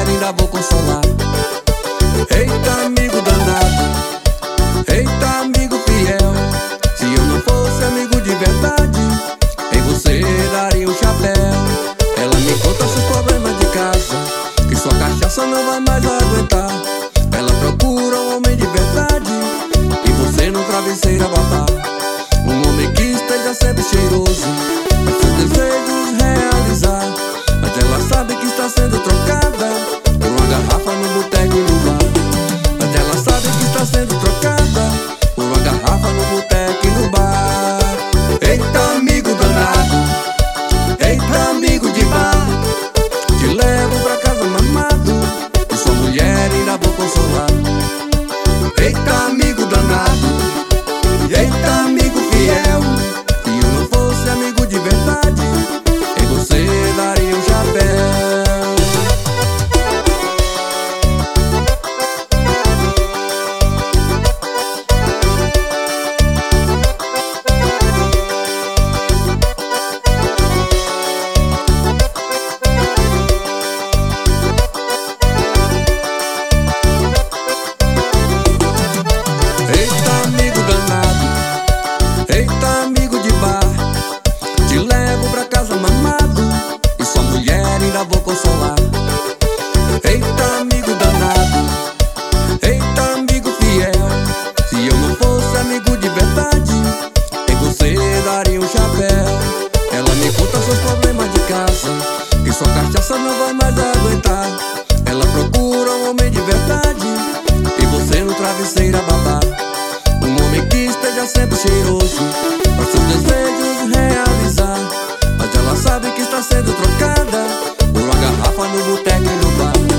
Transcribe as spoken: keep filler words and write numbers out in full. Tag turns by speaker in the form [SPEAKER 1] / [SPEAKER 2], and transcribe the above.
[SPEAKER 1] mulher ainda vou consolar. Eita, amigo danado, eita, amigo fiel. Se eu não fosse amigo de verdade, em você daria um chapéu. Ela me conta seus problemas de casa, que sua cachaça não vai mais aguentar. Ela procura um homem de verdade, e você no travesseiro abafar. Um homem que esteja sempre cheiroso, para seus desejos realizar. Mas ela sabe que está sendo trocada por uma garrafa no boteco e no bar. Mas ela sabe que está sendo trocada por uma garrafa no boteco e no bar. Eita, amigo danado, eita, amigo de bar, te levo pra casa mamado, e sua mulher ainda vou consolar. Eita, amigo danado, eita, amigo fiel. Se eu não fosse amigo de verdade, em você daria um chapéu. Eita, amigo danado, eita, amigo de bar, te levo pra casa mamado, e sua mulher ainda vou consolar. Eita, amigo danado, eita, amigo fiel. Se eu não fosse amigo de verdade, em você daria um chapéu. Ela me conta seus problemas de casa, que sua cachaça não vai mais aguentar. Ela procura um homem de verdade, e você no travesseiro abafar. Um homem que esteja sempre cheiroso, para seus desejos realizar. Mas ela sabe que está sendo trocada por uma garrafa no boteco e no bar.